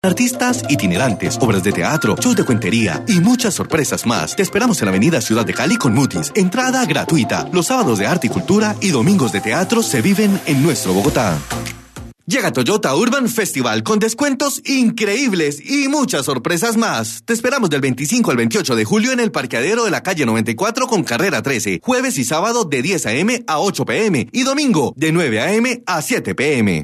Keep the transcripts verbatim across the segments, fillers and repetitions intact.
Artistas itinerantes, obras de teatro, shows de cuentería y muchas sorpresas más. Te esperamos en la avenida Ciudad de Cali con Mutis. Entrada gratuita. Los sábados de arte y cultura y domingos de teatro se viven en nuestro Bogotá. Llega Toyota Urban Festival con descuentos increíbles y muchas sorpresas más. Te esperamos del veinticinco al veintiocho de julio en el parqueadero de la calle noventa y cuatro con carrera trece. Jueves y sábado de diez a eme a ocho pe eme y domingo de nueve a eme a siete pe eme.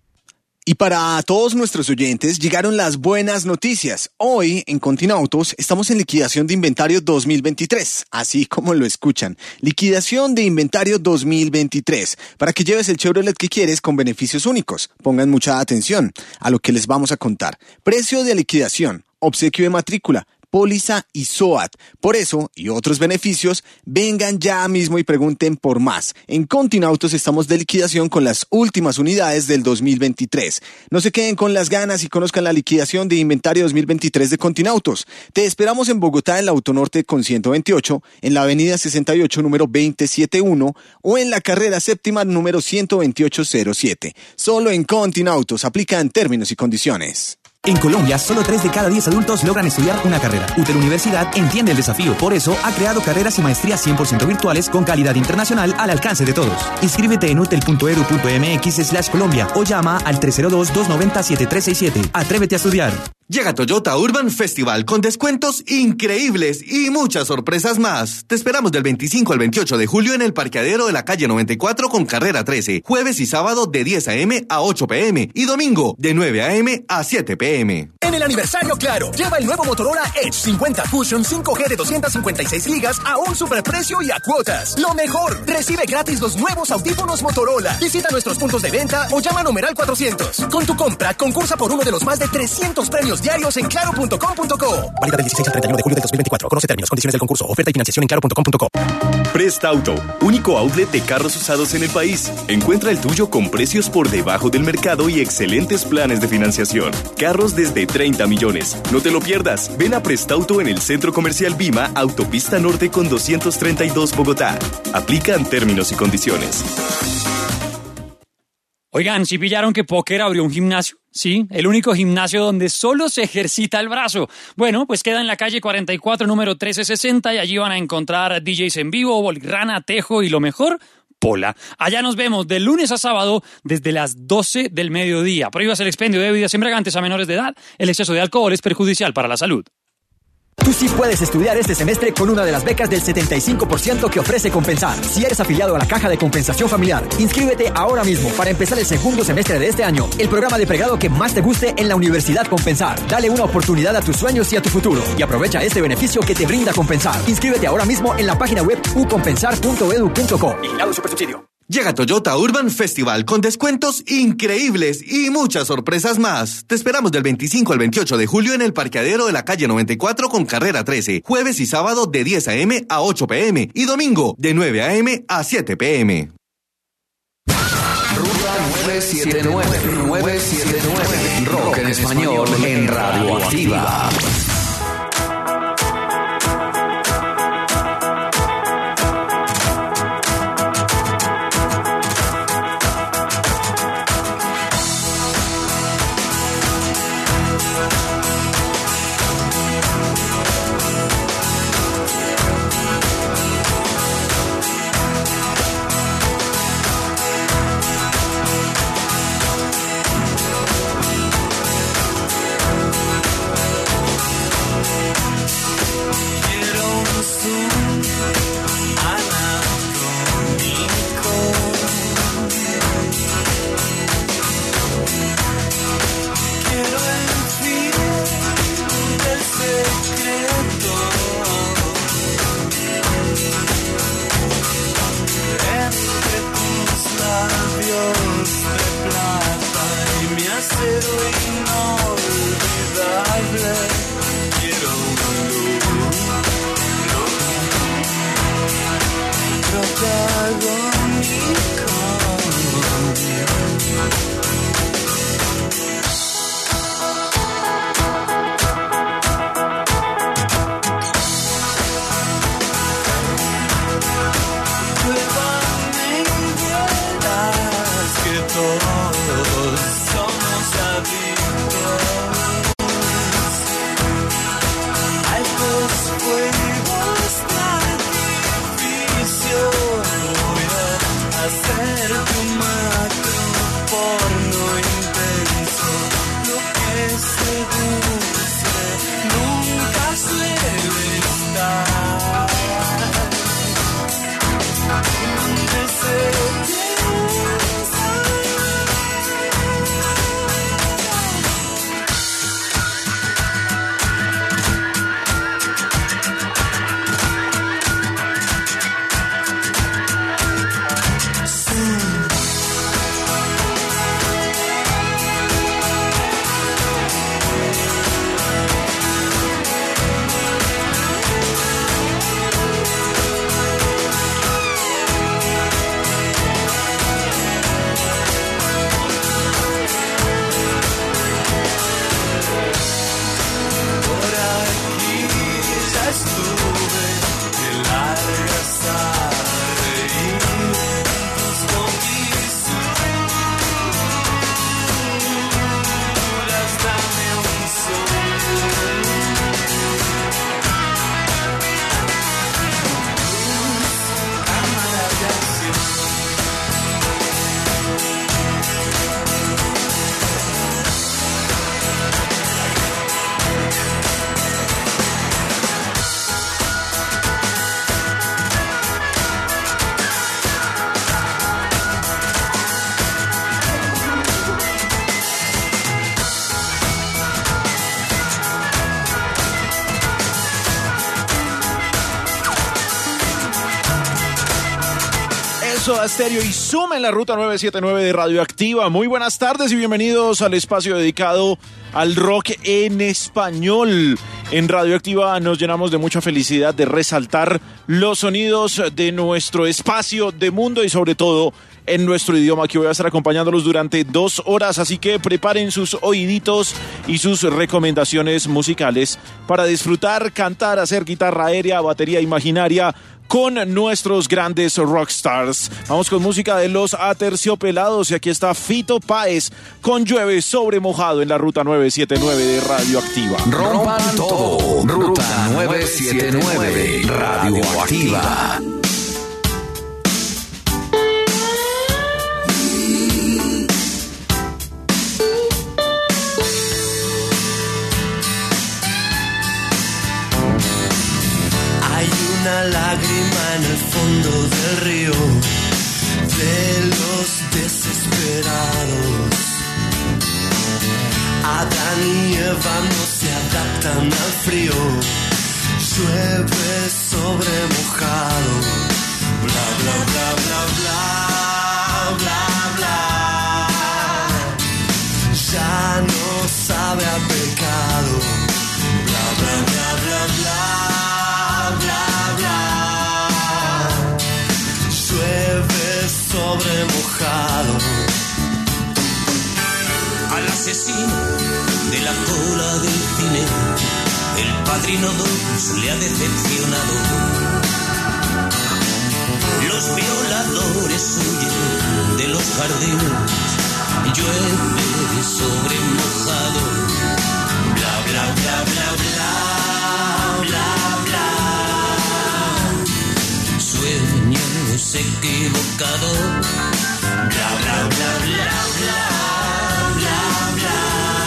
Y para todos nuestros oyentes llegaron las buenas noticias. Hoy en Continautos estamos en liquidación de inventario dos mil veintitrés, así como lo escuchan. Liquidación de inventario dos mil veintitrés, para que lleves el Chevrolet que quieres con beneficios únicos. Pongan mucha atención a lo que les vamos a contar. Precio de liquidación, obsequio de matrícula, póliza y SOAT. Por eso y otros beneficios, vengan ya mismo y pregunten por más. En Continautos estamos de liquidación con las últimas unidades del dos mil veintitrés. No se queden con las ganas y conozcan la liquidación de inventario dos mil veintitrés de Continautos. Te esperamos en Bogotá en la Autonorte con ciento veintiocho, en la avenida sesenta y ocho número veinte setenta y uno o en la carrera séptima número ciento veintiocho cero siete. Solo en Continautos aplican términos y condiciones. En Colombia, solo tres de cada diez adultos logran estudiar una carrera. UTEL Universidad entiende el desafío, por eso ha creado carreras y maestrías cien por ciento virtuales con calidad internacional al alcance de todos. Inscríbete en utel punto edu punto mx slash Colombia o llama al tres cero dos, dos nueve cero, siete tres seis siete. Atrévete a estudiar. Llega Toyota Urban Festival con descuentos increíbles y muchas sorpresas más. Te esperamos del veinticinco al veintiocho de julio en el parqueadero de la calle noventa y cuatro con carrera trece. Jueves y sábado de diez a eme a ocho pe eme y domingo de nueve a eme a siete pe eme. En el aniversario Claro, lleva el nuevo Motorola Edge cincuenta Fusion cinco G de doscientas cincuenta y seis gigas a un superprecio y a cuotas. Lo mejor, recibe gratis los nuevos audífonos Motorola. Visita nuestros puntos de venta o llama a numeral cuatrocientos. Con tu compra, concursa por uno de los más de trescientos premios diarios en claro punto com punto co. Válida del dieciséis al treinta y uno de julio de dos mil veinticuatro. Conoce términos, condiciones del concurso, oferta y financiación en claro punto com punto co. Presta Auto, único outlet de carros usados en el país. Encuentra el tuyo con precios por debajo del mercado y excelentes planes de financiación. Carros desde treinta millones. No te lo pierdas. Ven a Presta Auto en el Centro Comercial Vima, Autopista Norte con doscientos treinta y dos Bogotá. Aplican términos y condiciones. Oigan, ¿sí pillaron que Póker abrió un gimnasio? Sí, el único gimnasio donde solo se ejercita el brazo. Bueno, pues queda en la calle cuarenta y cuatro, número trece sesenta, y allí van a encontrar D Js en vivo, bolirrana, tejo y lo mejor, pola. Allá nos vemos de lunes a sábado desde las doce del mediodía. Prohíbas el expendio de bebidas embriagantes a menores de edad. El exceso de alcohol es perjudicial para la salud. Tú sí puedes estudiar este semestre con una de las becas del setenta y cinco por ciento que ofrece Compensar. Si eres afiliado a la Caja de Compensación Familiar, inscríbete ahora mismo para empezar el segundo semestre de este año. El programa de pregrado que más te guste en la Universidad Compensar. Dale una oportunidad a tus sueños y a tu futuro. Y aprovecha este beneficio que te brinda Compensar. Inscríbete ahora mismo en la página web u compensar punto edu punto co. Vigilado Supersubsidio. Llega Toyota Urban Festival con descuentos increíbles y muchas sorpresas más. Te esperamos del veinticinco al veintiocho de julio en el parqueadero de la calle noventa y cuatro con carrera trece. Jueves y sábado de diez a eme a ocho pe eme y domingo de nueve a eme a siete pe eme. Ruta nueve siete nueve, nueve siete nueve, Rock en español en Radioactiva. dulce nunca suele estar. Deseo Soda Stereo y Suma en la ruta nueve siete nueve de Radioactiva. Muy buenas tardes y bienvenidos al espacio dedicado al rock en español. En Radioactiva nos llenamos de mucha felicidad de resaltar los sonidos de nuestro espacio de mundo y sobre todo en nuestro idioma, que voy a estar acompañándolos durante dos horas, así que preparen sus oíditos y sus recomendaciones musicales para disfrutar, cantar, hacer guitarra aérea, batería imaginaria con nuestros grandes rockstars. Vamos con música de Los Aterciopelados y aquí está Fito Páez con Llueve sobre mojado en la ruta nueve siete nueve de Radioactiva. Rompan todo, ruta nueve siete nueve, Radioactiva. Una lágrima en el fondo del río de los desesperados. Adán y Eva no se adaptan al frío. Llueve sobre mojado. Bla bla bla bla bla bla bla. Ya no sabe a pecado. Bla bla bla bla bla. Sobre mojado. Al asesino de la cola del cine, el Padrino dos le ha decepcionado. Los violadores huyen de los jardines, llueve sobre mojado. Bla bla bla bla bla bla bla. Sueños equivocado. Bla bla bla bla bla bla bla.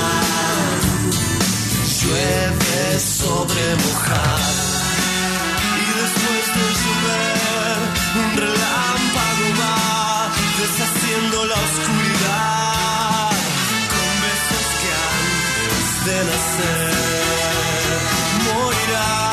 Llueve sobre mojado. Y después de llover un relámpago va deshaciendo la oscuridad con besos que antes de nacer morirán.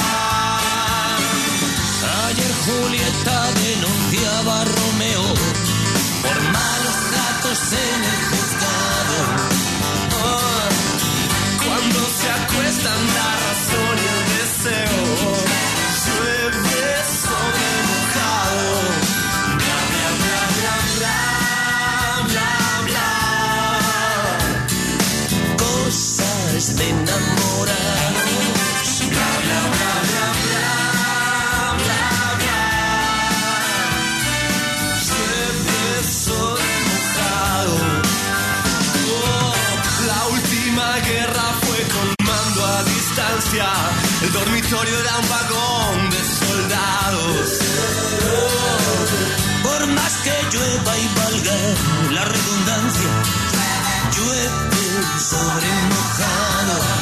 Ayer Julieta denunciaba a Romeo por malos tratos en el juzgado. Oh, cuando se acuestan la razón y el deseo, llueve sobre mojado. Bla bla bla bla bla bla bla. Cosas de enamorados. Bla bla bla bla bla. El dormitorio era un vagón de soldados. Por más que llueva y valga la redundancia, llueve sobre mojado.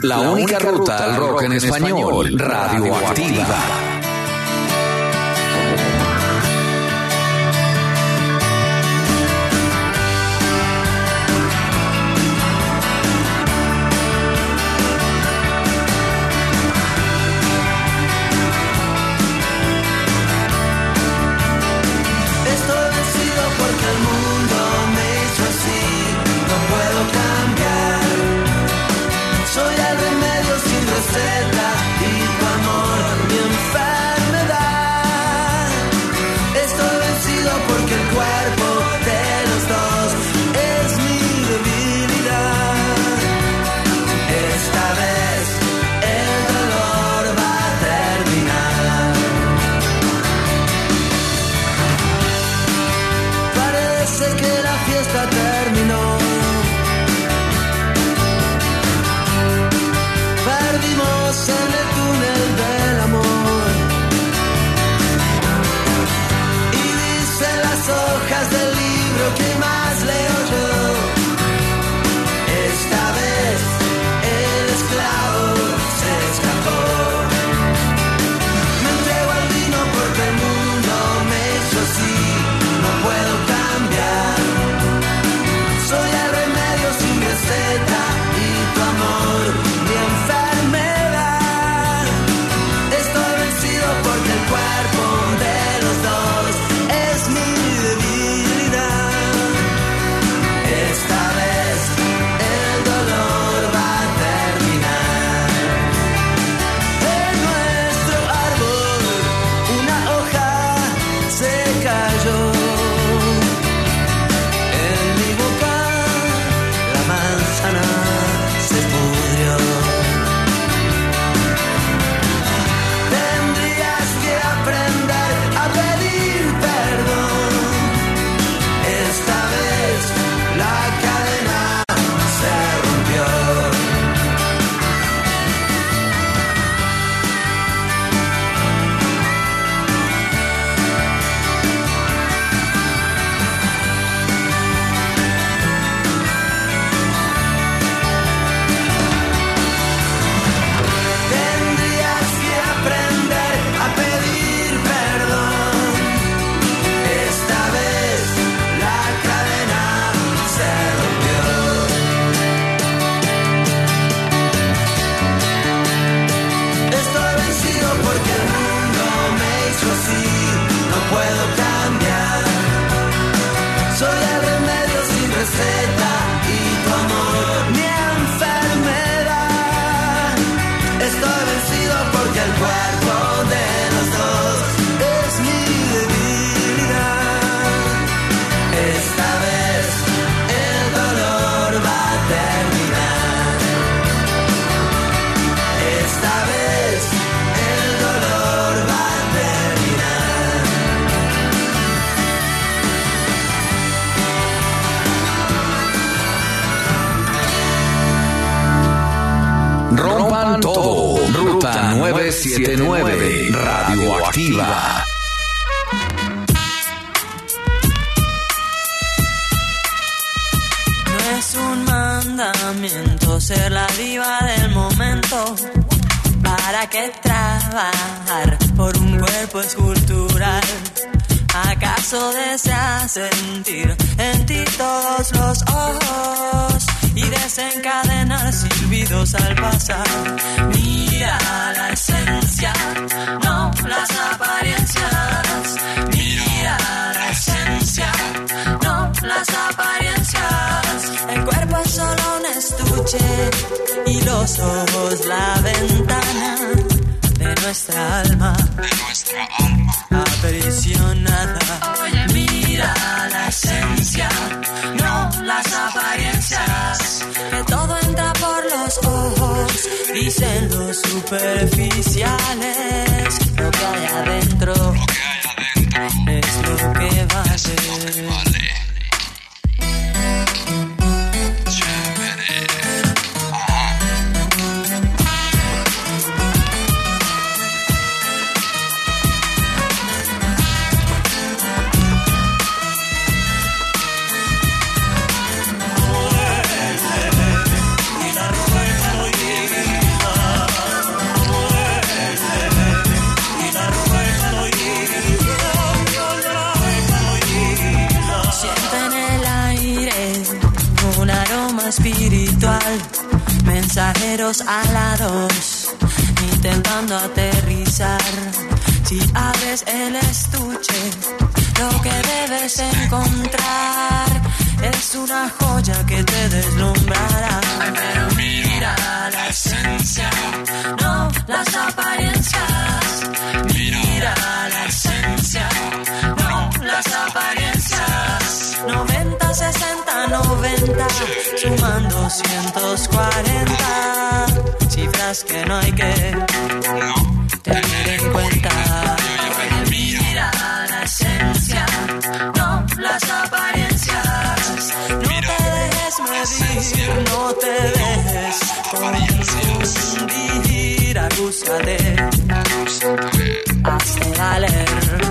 La, la única, única ruta al rock, rock en español, español Radioactiva. Rompan todo. Ruta nueve siete nueve Radioactiva. No es un mandamiento ser la diva del momento. ¿Para qué trabajar por un cuerpo escultural? ¿Acaso deseas sentir en ti todos los ojos y desencadenar silbidos al pasar? Mira la esencia, no las apariencias. Mira la esencia, no las apariencias. El cuerpo es solo un estuche y los ojos la ventana de nuestra alma, de nuestra alma aprisionada. Oye, mira la esencia, no las apariencias. Que todo entra por los ojos, dicen los superficiales. Lo que hay adentro, lo que hay adentro es lo que vale. Es lo que vale. Y la rueda hoy aroma espiritual, mensajeros alados, intentando aterrizar. Si abres el estuche, lo que debes encontrar es una joya que te deslumbrará. Pero mira la esencia, no las apariencias. Mira la esencia, no las apariencias. noventa, sesenta, noventa, suman doscientos cuarenta. Cifras que no hay que tener en cuenta. Mira la esencia, no las apariencias. No te dejes medir, no te dejes confundir. Agúzate, hazte valer.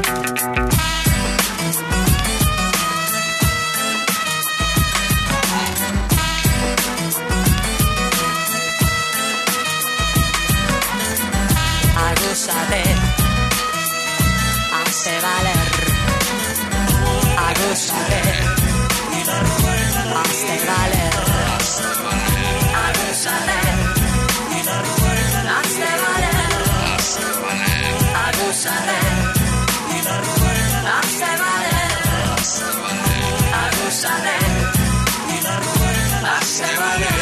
Agúzate, hazte valer. Agúzate, hazte valer. Agúzate, hazte valer. Agúzate, hazte valer. Agúzate, hazte valer.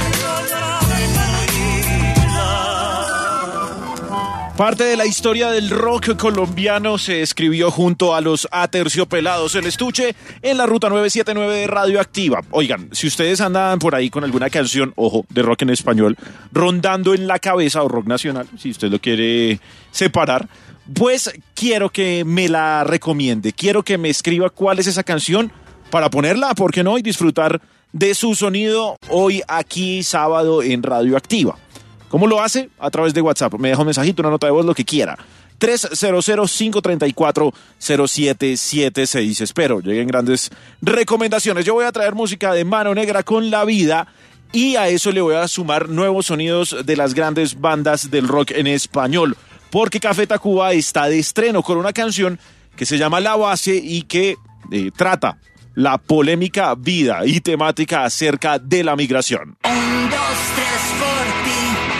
Parte de la historia del rock colombiano se escribió junto a los Aterciopelados. El estuche en la ruta nueve siete nueve de Radioactiva. Oigan, si ustedes andan por ahí con alguna canción, ojo, de rock en español, rondando en la cabeza o rock nacional, si usted lo quiere separar, pues quiero que me la recomiende. Quiero que me escriba cuál es esa canción para ponerla, ¿por qué no? Y disfrutar de su sonido hoy aquí sábado en Radioactiva. ¿Cómo lo hace? A través de WhatsApp. Me deja un mensajito, una nota de voz, lo que quiera. tres cero cero, cinco tres cuatro, cero siete siete seis. Espero lleguen grandes recomendaciones. Yo voy a traer música de Mano Negra con La Vida y a eso le voy a sumar nuevos sonidos de las grandes bandas del rock en español. Porque Café Tacuba está de estreno con una canción que se llama La Base y que eh, trata la polémica vida y temática acerca de la migración. Un, dos, tres por ti.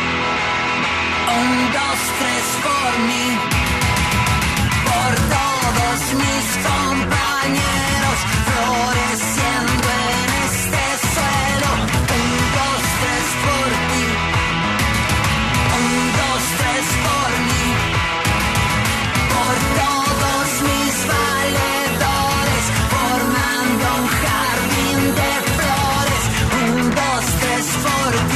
Un, dos, tres por mí. Por todos mis compañeros floreciendo en este suelo. Un, dos, tres por ti. Un, dos, tres por mí. Por todos mis valedores formando un jardín de flores. Un, dos, tres por ti.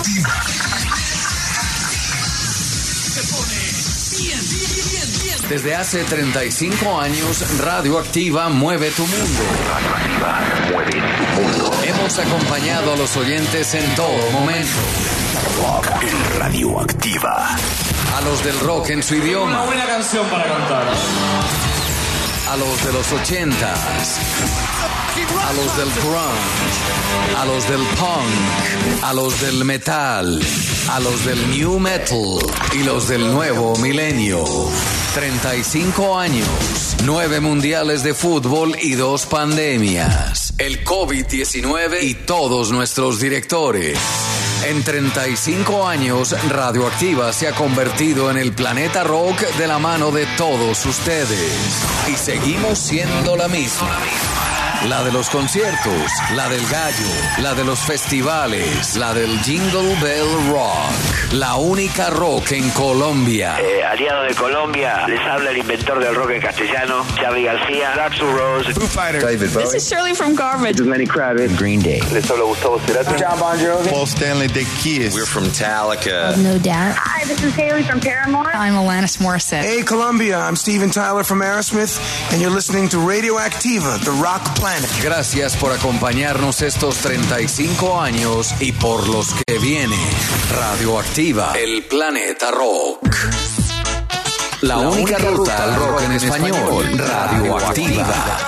Radioactiva. Desde hace treinta y cinco años, Radioactiva mueve tu mundo. Radioactiva mueve tu mundo. Hemos acompañado a los oyentes en todo momento. Rock en Radioactiva. A los del rock en su idioma. Una buena canción para cantar. A los de los ochentas. A los del grunge. A los del punk. A los del metal. A los del new metal. Y los del nuevo milenio. treinta y cinco años. Nueve mundiales de fútbol y dos pandemias. El COVID diecinueve y todos nuestros directores. En treinta y cinco años, Radioactiva se ha convertido en el planeta rock de la mano de todos ustedes. Y seguimos siendo la misma. La de los conciertos, la del gallo, la de los festivales, la del Jingle Bell Rock. La única rock en Colombia. Eh, aliado de Colombia, les habla el inventor del rock en castellano, Charlie García, Axl Rose, Foo Fighters, David Bowie. This is Shirley from Garbage. This is Lenny Kravitz, Green Day. Les habla Gustavo Cerati, John Bon Jovi, Paul Stanley, The Kiss. We're from Metallica. No doubt. Hi, this is Haley from Paramore. I'm Alanis Morissette. Hey, Colombia, I'm Steven Tyler from Aerosmith, and you're listening to Radioactiva, the rock planet. Gracias por acompañarnos estos treinta y cinco años y por los que vienen. Radioactiva, el planeta rock. La, La única, única ruta al rock en español. Radioactiva.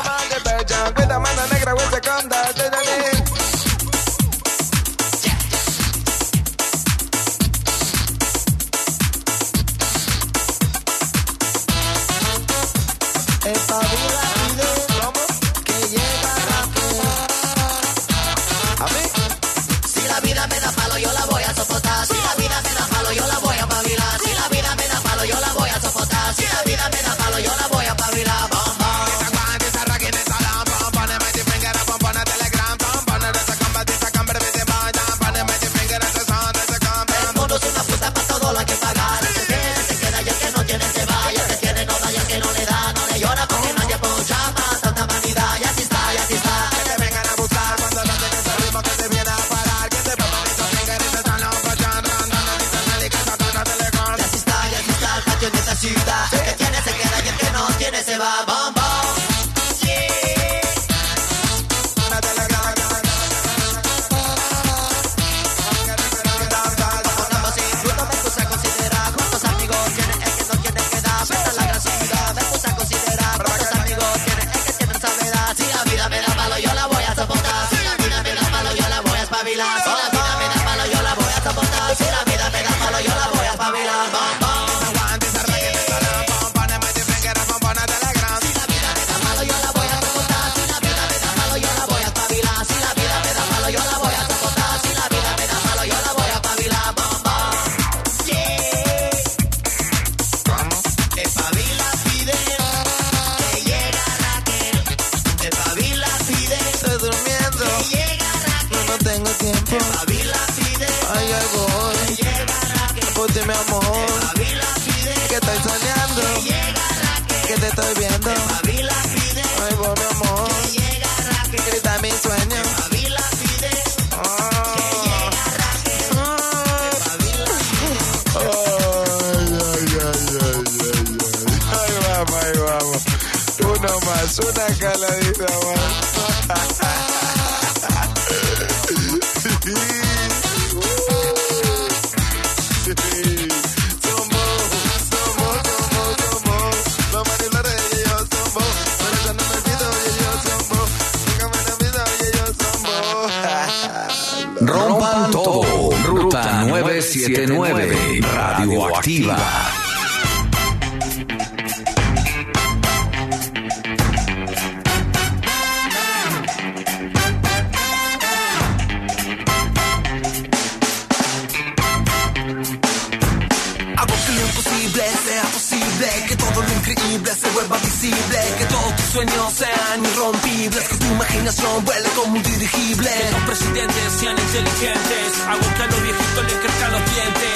Una caladita más. Rompan todo. Ruta nueve siete nueve. Radioactiva. Se vuelva visible, que todos tus sueños sean irrompibles, que tu imaginación vuele como un dirigible, que los presidentes sean inteligentes, hago que a los viejitos les crezcan los dientes,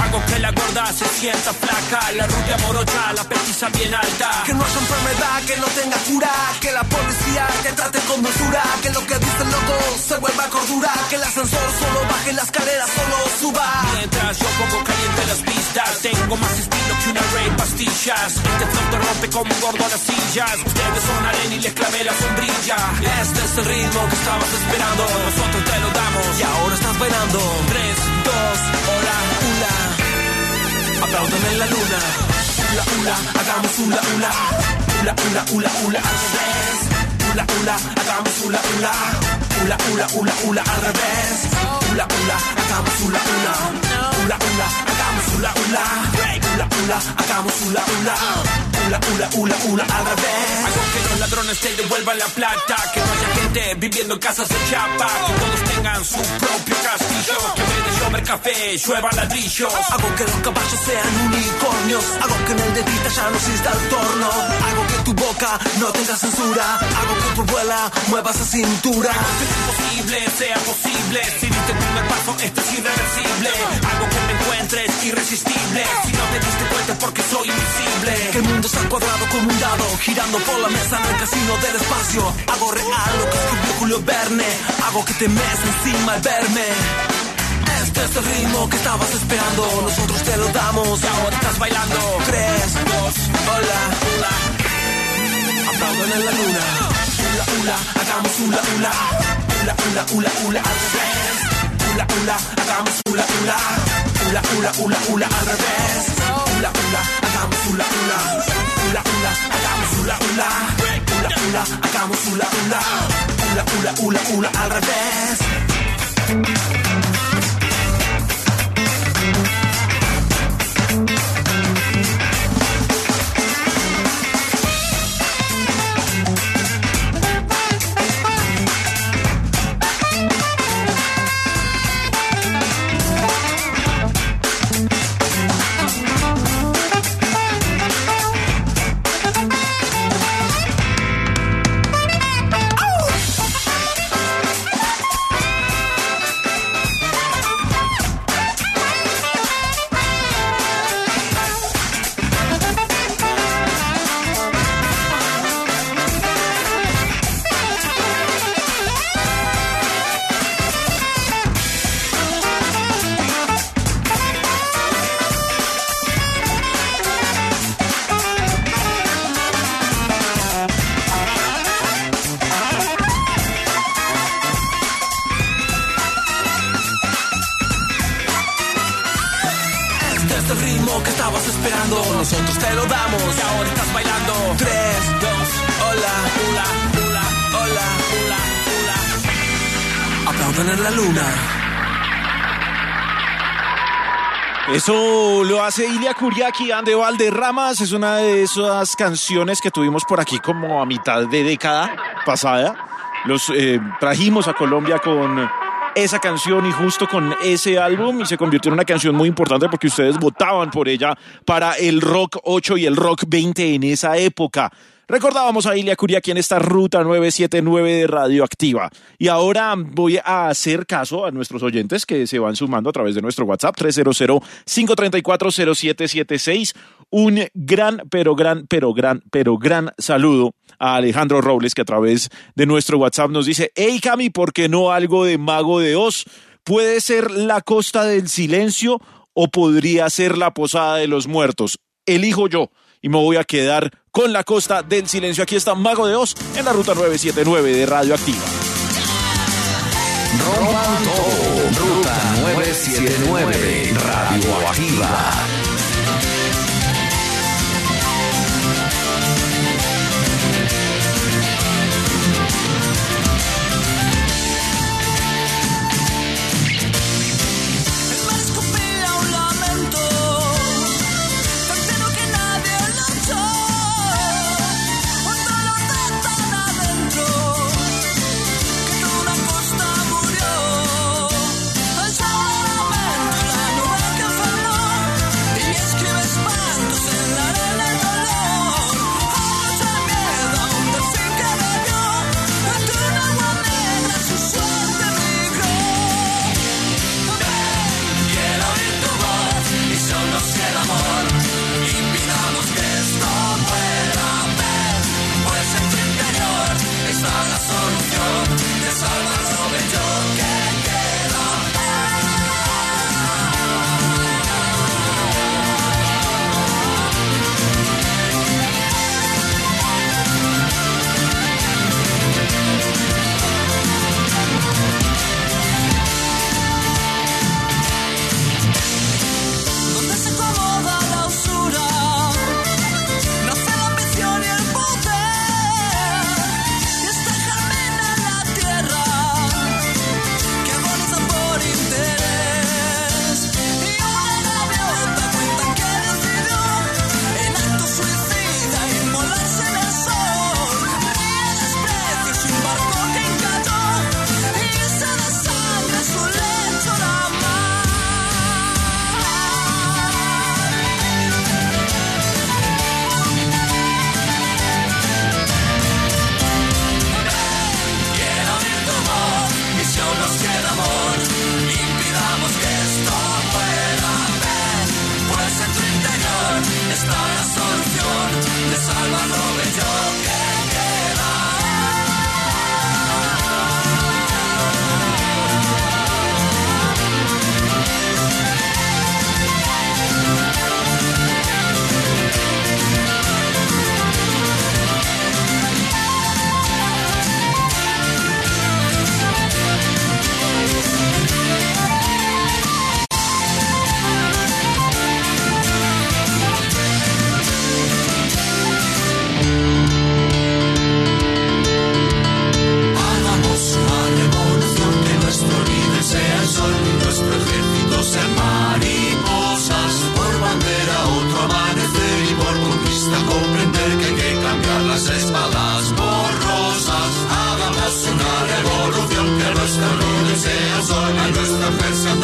hago que la gorda se sienta flaca, la rubia morocha, la petiza bien alta. Que no haya enfermedad, que no tenga cura, que la policía te trate con dulzura, que lo que dice el loco se vuelva cordura, que el ascensor solo baje, la escalera solo suba. Mientras yo pongo caliente las pistas, tengo más estilo que una Ray pastillas. Este flow te rompe como un gordo a las sillas. Ustedes son arena y les clavé la sombrilla. Este es el ritmo que estabas esperando, nosotros te lo damos y ahora estás bailando. Tres, dos, hola, hula. Aplauden en la luna. Hula, hula, hagamos hula, hula. Hula, hula, hula, hula, al revés. Hula, hula, hagamos hula, hula. Hula, hula, hula, hula, al revés. Hula, hula, hagamos hula, hula. Hula, hula, hagamos hula, hula. Hula, hula, hagamos hula, hula. Hula, hula, hula, hula, al revés. Hago que los ladrones te devuelvan la plata, que no haya gente viviendo en casas de chapa, que todos tengan su propio castillo, que en vez de llover café llueva ladrillos. Hago que los caballos sean unicornios, hago que en el de Vita ya no exista el torno, hago que tu boca no tenga censura, hago que tu abuela mueva esa cintura. Hago que lo imposible sea posible, si diste el primer paso esto es irreversible. Hago que me encuentres irresistible, si no te diste cuenta es porque soy invisible. Que el mundo está cuadrado como un dado, girando por la mesa en el casino del espacio. Hago real lo que escribió Julio Verne, hago que te mees encima al verme. Este es el ritmo que estabas esperando, nosotros te lo damos y ahora estás bailando. Tres, dos, hola, hula. Aplauden en la luna. Hula, hula, hagamos hula, hula. Hula, hula, hula, hula, al revés. Hula, hula, hagamos hula, hula. Hula, hula, hula, hula, al revés. Hula, hula, hagamos hula, hula. Hula, hula, hagamos hula, hula. Hula, hula, hagamos hula, hula. Hula, hula, hula, hula, al revés. Nosotros te lo damos y ahora estás bailando. Tres, dos, hola, hula, hula, hola, hula, hula. Aplaudan en la luna. Eso lo hace Ilia Kuriaki and the Valderramas. Es una de esas canciones que tuvimos por aquí como a mitad de década pasada. Los eh, trajimos a Colombia con esa canción y justo con ese álbum, y se convirtió en una canción muy importante porque ustedes votaban por ella para el Rock ocho y el Rock veinte en esa época. Recordábamos a Ilia Kuriaki en esta ruta nueve siete nueve de Radioactiva. Y ahora voy a hacer caso a nuestros oyentes que se van sumando a través de nuestro WhatsApp tres cero cero, cinco tres cuatro, cero siete siete seis. Un gran, pero gran, pero gran, pero gran saludo a Alejandro Robles, que a través de nuestro WhatsApp nos dice: hey Cami, ¿por qué no algo de Mago de Oz? ¿Puede ser La Costa del Silencio o podría ser La Posada de los Muertos? Elijo yo y me voy a quedar con La Costa del Silencio. Aquí está Mago de Oz en la ruta nueve siete nueve de Radioactiva. Rompan todo. Ruta nueve siete nueve Radioactiva.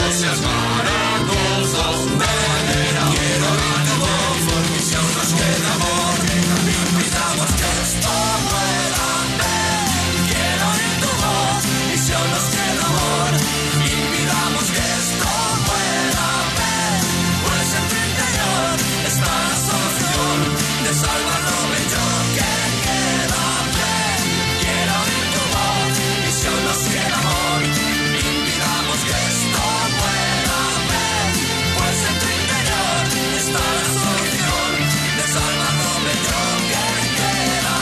No seas mariposas, venera. Quiero oír tu voz, porque si aún nos queda amor, impidamos que esto muera. Quiero oír tu voz, y si aún nos queda amor, impidamos que esto muera. Pues en tu interior está la solución de salvar lo bello que queda. Quiero oír tu voz, y si aún nos queda amor, impidamos que esto muera. Pues en tu interior está la solución de salvar lo bello que queda.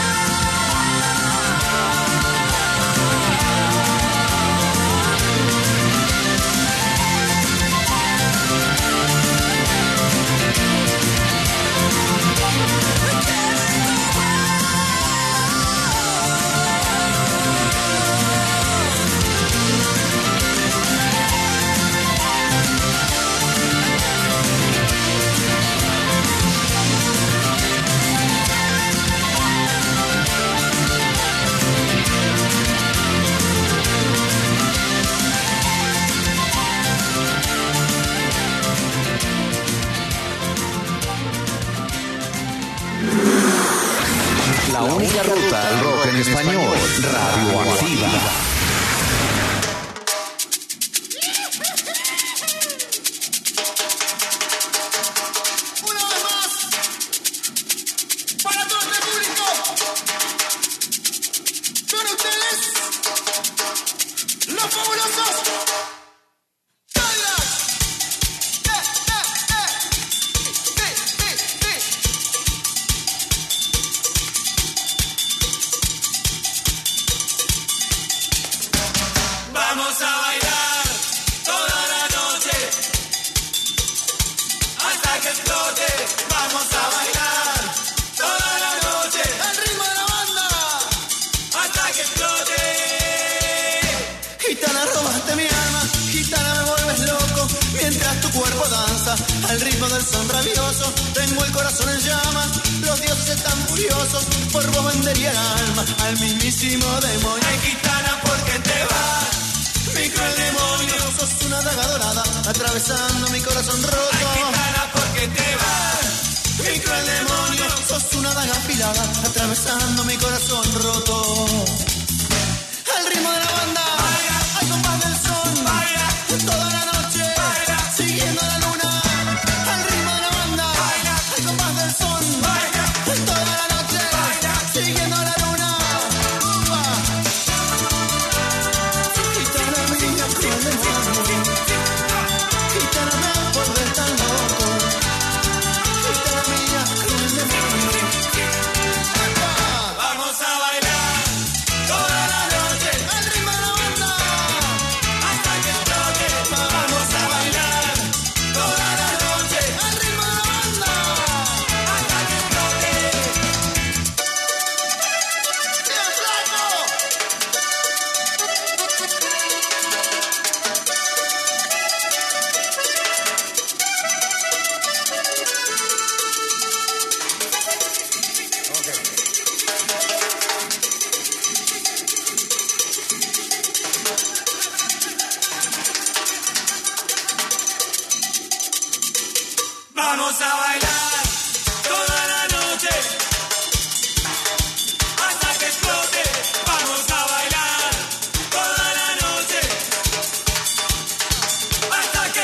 La única ruta al rock en español, Radioactiva. Para todo el público, con ustedes, los fabulosos Cadillacs. Eh, eh, eh. Sí, sí, sí. Vamos a bailar toda la noche hasta que explote. Vamos a bailar toda la noche al ritmo de la banda hasta que explote. Gitana, robaste mi alma, gitana, me vuelves loco mientras tu cuerpo danza al ritmo del son rabioso. Tengo el corazón en llamas, los dioses están furiosos, por vos vendería el alma al mismísimo demonio. Ay, gitana, ¿por qué te vas? Mi cruel demonio, sos una daga dorada atravesando mi corazón roto. Ay, gitana, ¿por qué te vas? Mi cruel demonio, sos una daga afilada atravesando mi corazón roto. Al ritmo de la banda, baila, al compás del son, baila, toda la noche, baila, siguiendo la luna. Al ritmo de la banda, baila, al compás del son, baila, toda la noche, baila, siguiendo la luna. Upa. Gitana mía, cruel demonio, gitana, me vuelves tan loco. Gitana mía, cruel demonio. Vamos a bailar toda la noche al ritmo de la banda hasta que explote. Vamos a bailar toda la noche al ritmo de la banda hasta que explote. ¡Bien, flaco! Vamos a bailar toda la noche hasta que explote. Vamos a bailar toda la noche hasta que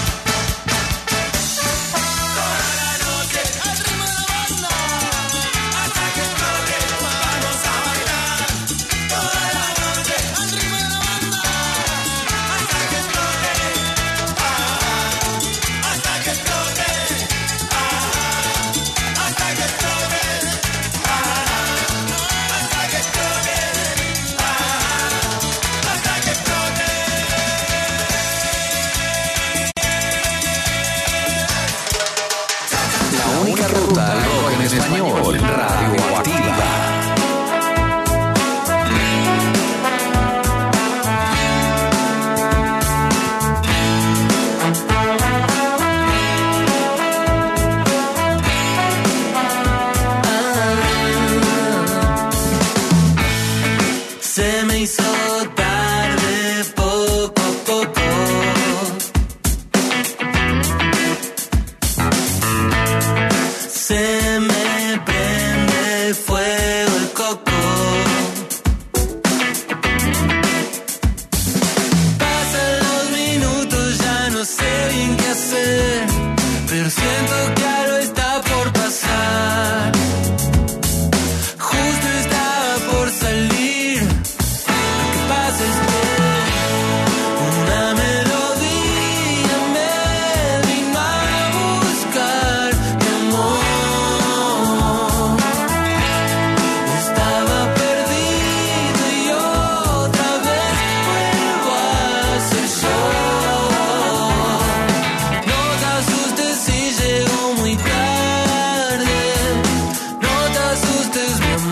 toda la noche al ritmo de la banda hasta que explote. Vamos a bailar toda la noche al ritmo de la banda hasta que explote. Ah, hasta que explote. Ah. sé bien qué hacer, pero siento que algo está por pasar. Justo estaba por salir, lo que pasa es que una melodía me vino a buscar, mi amor. Estaba perdido y otra vez vuelvo a ser yo. No te asustes si llego muy tarde, no te asustes, mi amor.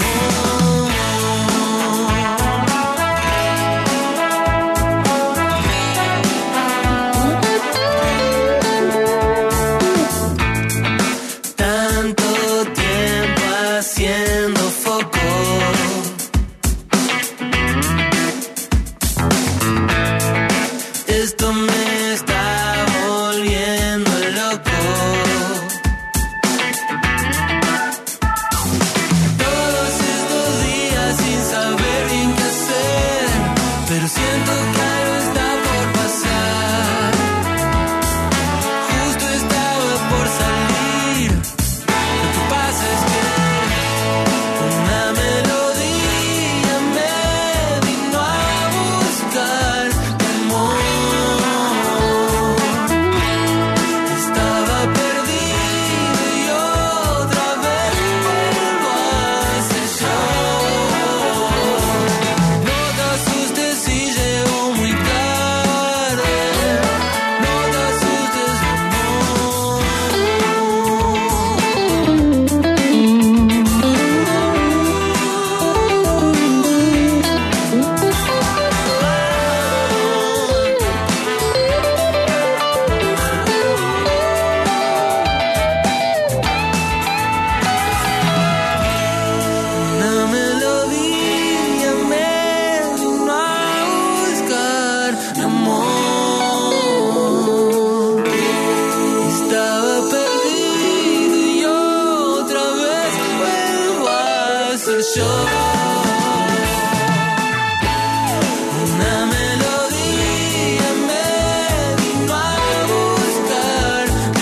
Tanto tiempo haciendo foco, esto me está volviendo loco. Todos estos días sin saber bien qué hacer, pero siento que algo está por pasar. Justo estaba por salir, lo que pasa es que una melodía me vino a buscar, mi amor. Estaba perdido y otra vez vuelvo a ser yo. No te asustes si llego muy tarde, no te asustes, mi Una melodía me vino a buscar, mi amor. Estaba perdido y otra vez vuelvo a ser yo. Una melodía me vino a buscar, mi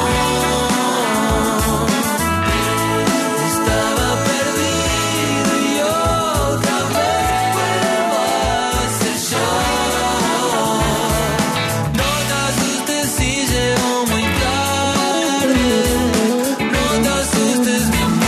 amor. Estaba perdido y otra vez vuelvo a ser yo. No te asustes si llego muy tarde, no te asustes, mi amor.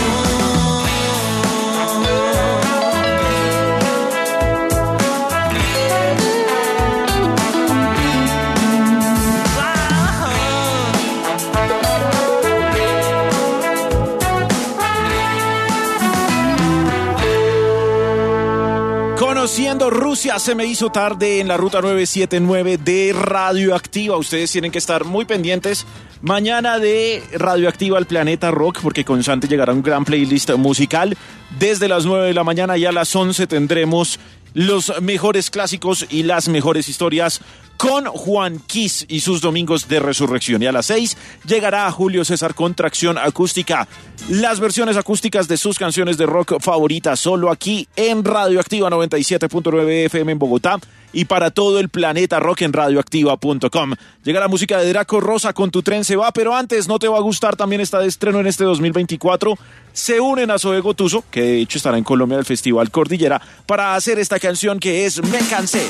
Conociendo Rusia, se me hizo tarde en la ruta nueve siete nueve de Radioactiva. Ustedes tienen que estar muy pendientes mañana de Radioactiva al Planeta Rock, porque con Santi llegará un gran playlist musical. Desde las nueve de la mañana y a las once tendremos los mejores clásicos y las mejores historias con Juan Kiss y sus domingos de resurrección. Y a las seis llegará Julio César con Tracción Acústica, las versiones acústicas de sus canciones de rock favoritas, solo aquí en Radioactiva noventa y siete punto nueve F M en Bogotá y para todo el planeta rock en radioactiva punto com. Llega la música de Draco Rosa con Tu Tren Se Va, pero antes no te va a gustar, también está de estreno en este dos mil veinticuatro. Se unen a Zoe Gotuso, que de hecho estará en Colombia del Festival Cordillera, para hacer esta canción que es Me Cansé.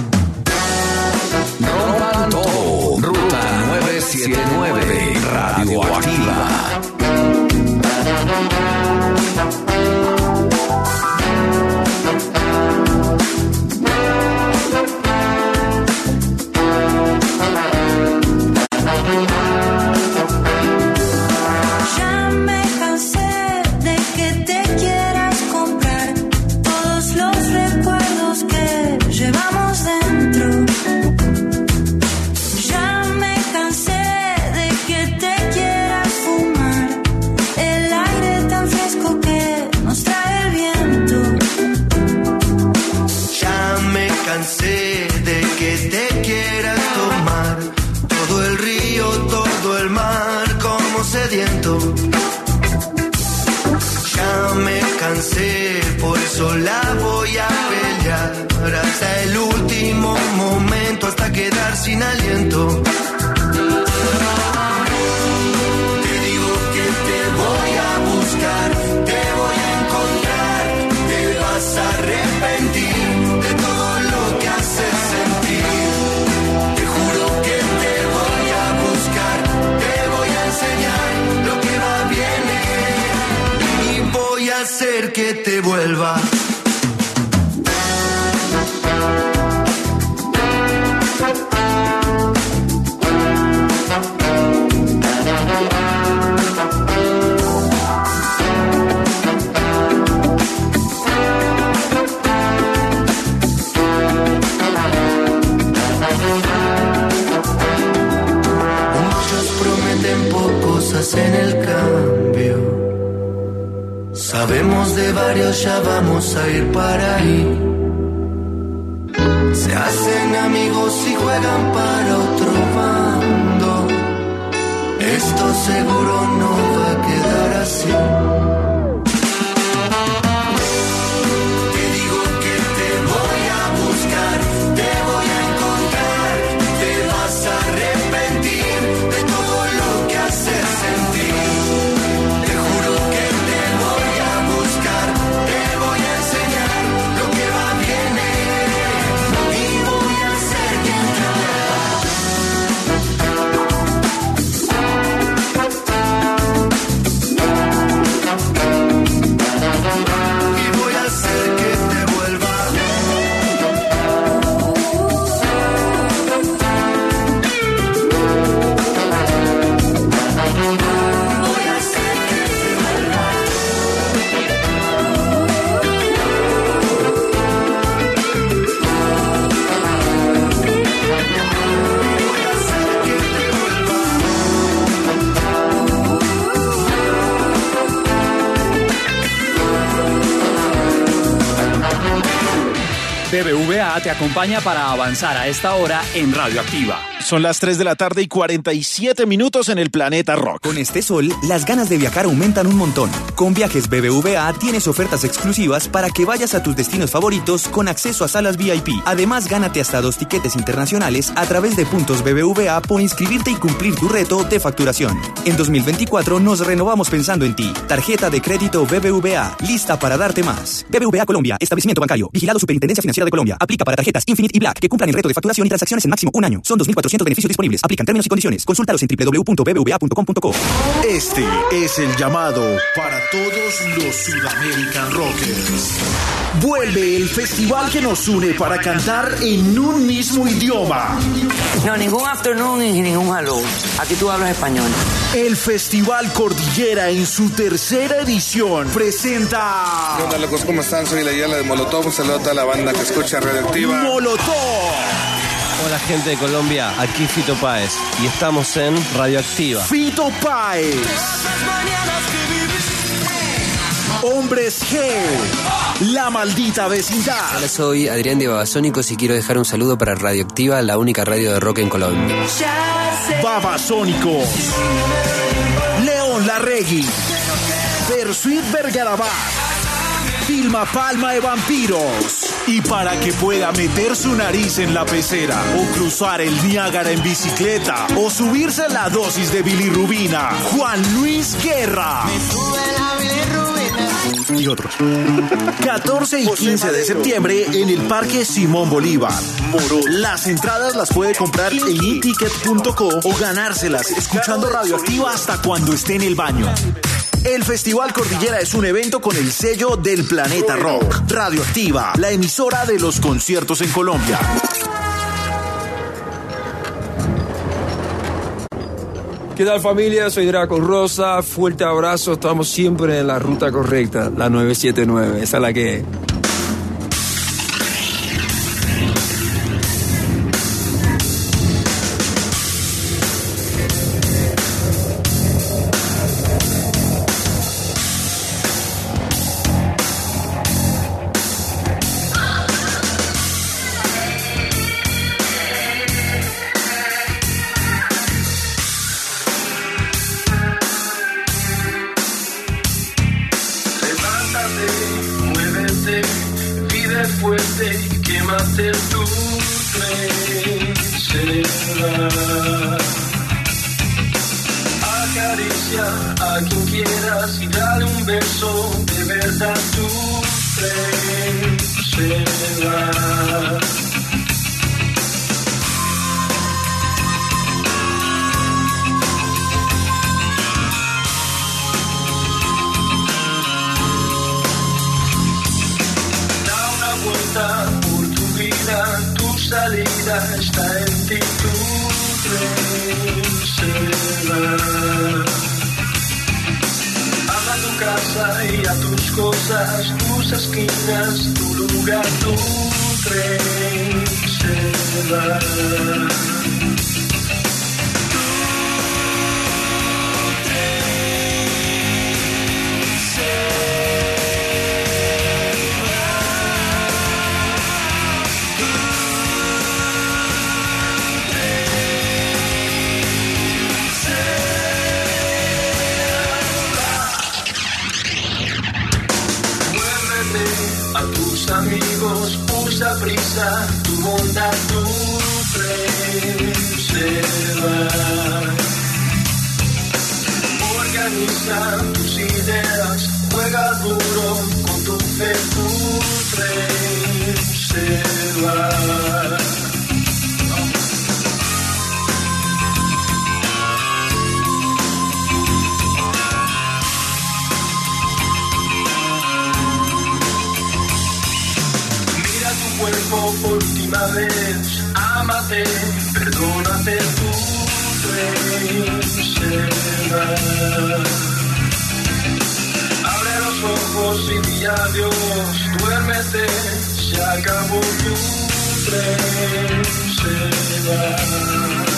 Rompan todo. Ruta nueve siete nueve Radioactiva. Ya me cansé de que te quieras comprar todos los recuerdos que llevamos dentro. Ya me cansé de que te quieras fumar el aire tan fresco que nos trae el viento. Ya me cansé de que te quieras tomar todo el río, todo el mar como sediento. Ya me cansé, por eso la voy a pelear hasta el último momento, hasta quedar sin aliento. te vuelva. En el cambio, sabemos de varios, ya vamos a ir para ahí. Se hacen amigos y juegan para otro bando. Esto seguro no va a quedar así. Te digo que te voy a buscar, te voy a encontrar, te vas a arrepentir de todo lo que haces. B B V A te acompaña para avanzar a esta hora en Radioactiva. Son las tres de la tarde y cuarenta y siete minutos en el planeta rock. Con este sol, las ganas de viajar aumentan un montón. Con Viajes B B V A tienes ofertas exclusivas para que vayas a tus destinos favoritos con acceso a salas V I P. Además, gánate hasta dos tiquetes internacionales a través de puntos B B V A por inscribirte y cumplir tu reto de facturación. En dos mil veinticuatro nos renovamos pensando en ti. Tarjeta de crédito B B V A, lista para darte más. B B V A Colombia, establecimiento bancario, vigilado Superintendencia Financiera de Colombia. Aplica para tarjetas Infinite y Black que cumplan el reto de facturación y transacciones en máximo un año. Son dos mil cuatrocientos beneficios disponibles. Aplican términos y condiciones. Consúltalos en doble u doble u doble u punto b b v a punto com punto co. Este es el llamado para todos los Sudamerican Rockers. Vuelve el festival que nos une para cantar en un mismo idioma. No, ningún afternoon y ningún hello. Aquí tú hablas español. El Festival Cordillera en su tercera edición presenta... ¿Qué onda, locos? ¿Cómo están? Soy la Yala de Molotov. Un saludo a toda la banda que escucha Radioactiva. ¡Molotov! Hola, gente de Colombia. Aquí Fito Páez. Y estamos en Radioactiva. Fito Páez. Hombres G. La Maldita Vecindad. Hola, soy Adrián de Babasónicos y quiero dejar un saludo para Radioactiva, la única radio de rock en Colombia. Babasónicos. León Larregui. Versuit Vergarabat. Vilma Palma de Vampiros. Y para que pueda meter su nariz en la pecera, o cruzar el Niágara en bicicleta, o subirse a la dosis de bilirrubina, Juan Luis Guerra. Y otros. catorce y quince de septiembre en el Parque Simón Bolívar. Las entradas las puede comprar en i ticket punto co o ganárselas escuchando Radioactiva hasta cuando esté en el baño. El Festival Cordillera es un evento con el sello del Planeta Rock. Radioactiva, la emisora de los conciertos en Colombia. ¿Qué tal, familia? Soy Draco Rosa. Fuerte abrazo. Estamos siempre en la ruta correcta, la nueve siete nueve. Esa es la que es. vida está en ti, tu tren se va. Ama tu casa y a tus cosas, tus esquinas, tu lugar, tu tren se va. A tus amigos, usa prisa, tu bondad, tu tren se va. Organiza tus ideas, juega duro con tu fe, tu tren se va. Cuerpo por última vez, ámate, perdónate, tu tren se va. Abre los ojos y di adiós, duérmete, se acabó, tu tren se va.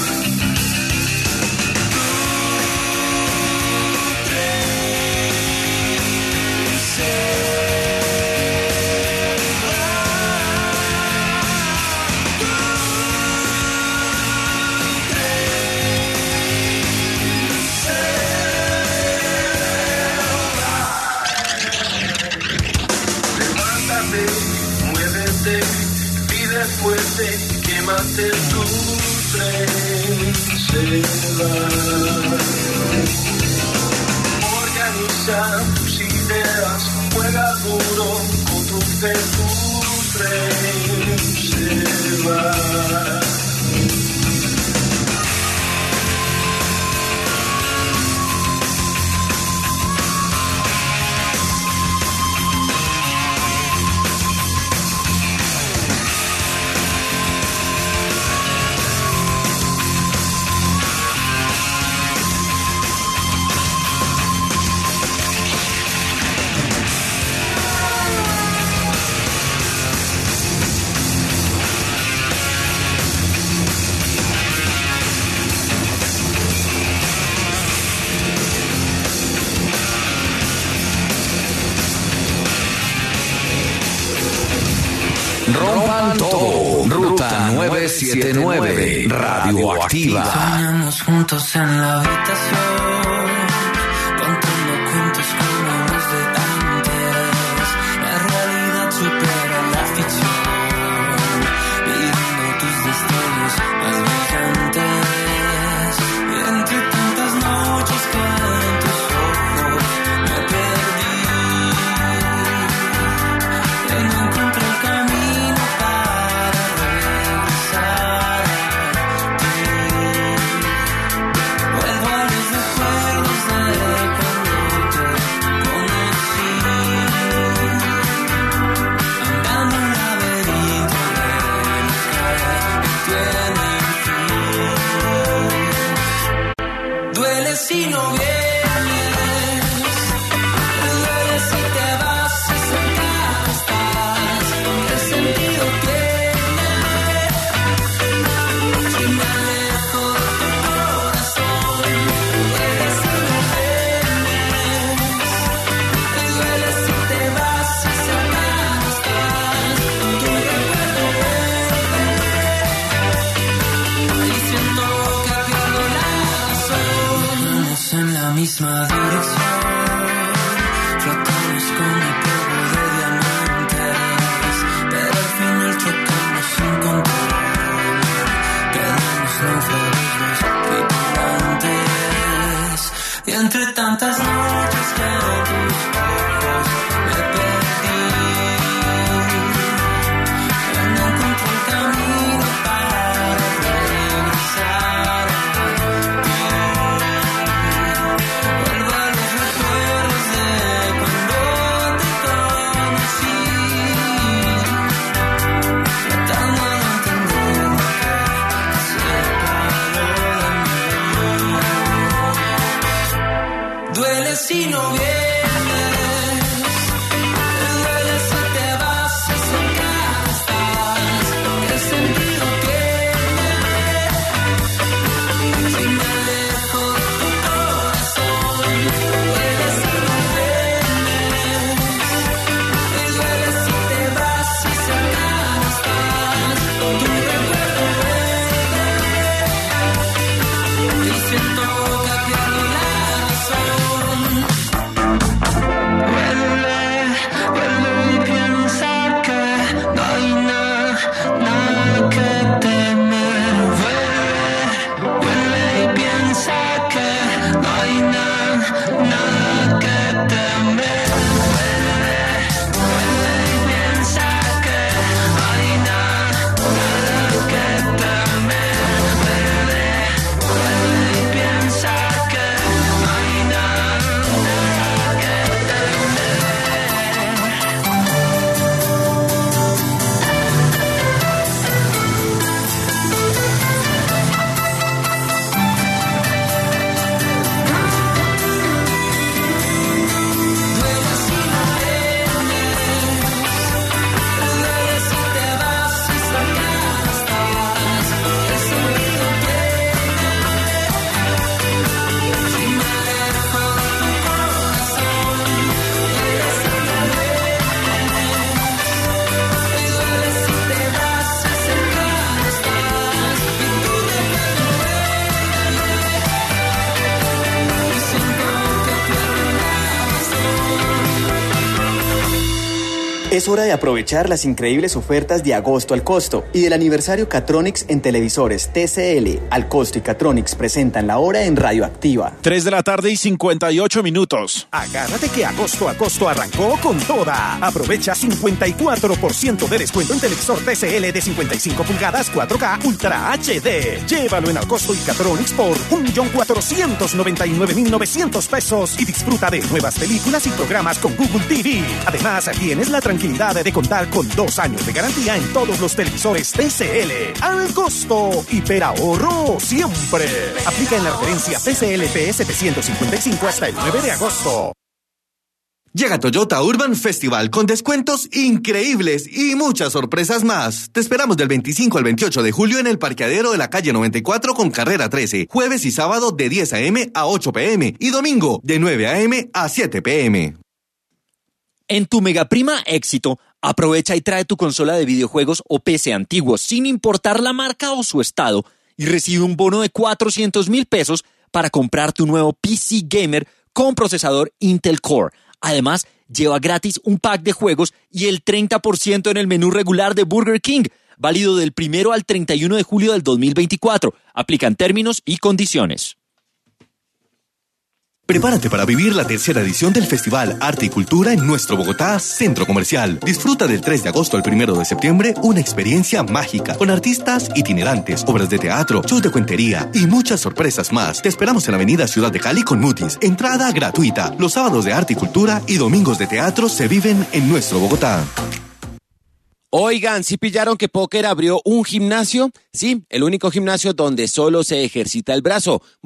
Pide fuerte, quémate, tu tren se va. Organiza tus ideas, juega duro con tu fe, tu tren se va. Rompan todo. Ruta nueve siete nueve, Radioactiva. Soñamos juntos en la habitación, contando cuentos como los de antes. La realidad supera la ficción, viviendo tus destellos más brillantes. Y entre tantas noches que en tus ojos me perdí, y no encontré el camino para regresar a ti. Vuelvo a los recuerdos de cuando te conocí, andando un laberinto de los que tienen fin. Duele si no vienes, duele si te vas y cerca no estás. ¿Qué sentido tiene si me alejo de tu corazón? Duele si no vienes, duele si te vas y cerca no estás. Tu recuerdo vuelve y siento que pierdo la razón. Vamos en la misma dirección, flotamos con el polvo de diamantes, pero al final chocamos sin control. Quedamos náufragos los tripulantes, y entre tantas noches que en tus ojos me perdí, y no encontré el camino para regresar a ti. Vuelvo a los recuerdos de cuando te conocí, tratando de entender lo que Es hora de aprovechar las increíbles ofertas de agosto al costo y del aniversario Catronics en televisores T C L. Al costo y Catronics presentan la hora en Radioactiva. tres de la tarde y cincuenta y ocho minutos. Agárrate que agosto a costo arrancó con toda. Aprovecha cincuenta y cuatro por ciento de descuento en televisor T C L de cincuenta y cinco pulgadas cuatro K Ultra H D. Llévalo en Al Costo y Catronics por un millón cuatrocientos noventa y nueve mil novecientos pesos y disfruta de nuevas películas y programas con Google T V. Además, tienes la tranquilidad de contar con dos años de garantía en todos los televisores T C L. Al costo, hiperahorro siempre. Aplica en la referencia T C L P setecientos cincuenta y cinco hasta el nueve de agosto. Llega Toyota Urban Festival con descuentos increíbles y muchas sorpresas más. Te esperamos del veinticinco al veintiocho de julio en el parqueadero de la calle noventa y cuatro con carrera trece. Jueves y sábado de diez a eme a ocho pe eme y domingo de nueve a eme a siete pe eme. En tu Megaprima Éxito, aprovecha y trae tu consola de videojuegos o P C antiguo sin importar la marca o su estado y recibe un bono de cuatrocientos mil pesos para comprar tu nuevo P C Gamer con procesador Intel Core. Además, lleva gratis un pack de juegos y el treinta por ciento en el menú regular de Burger King, válido del primero al treinta y uno de julio del dos mil veinticuatro. Aplican términos y condiciones. Prepárate para vivir la tercera edición del Festival Arte y Cultura en nuestro Bogotá Centro Comercial. Disfruta del tres de agosto al primero de septiembre una experiencia mágica con artistas itinerantes, obras de teatro, shows de cuentería y muchas sorpresas más. Te esperamos en la avenida Ciudad de Cali con Mutis. Entrada gratuita. Los sábados de arte y cultura y domingos de teatro se viven en nuestro Bogotá. Oigan, ¿sí pillaron que Póker abrió un gimnasio? Sí, el único gimnasio donde solo se ejercita el brazo.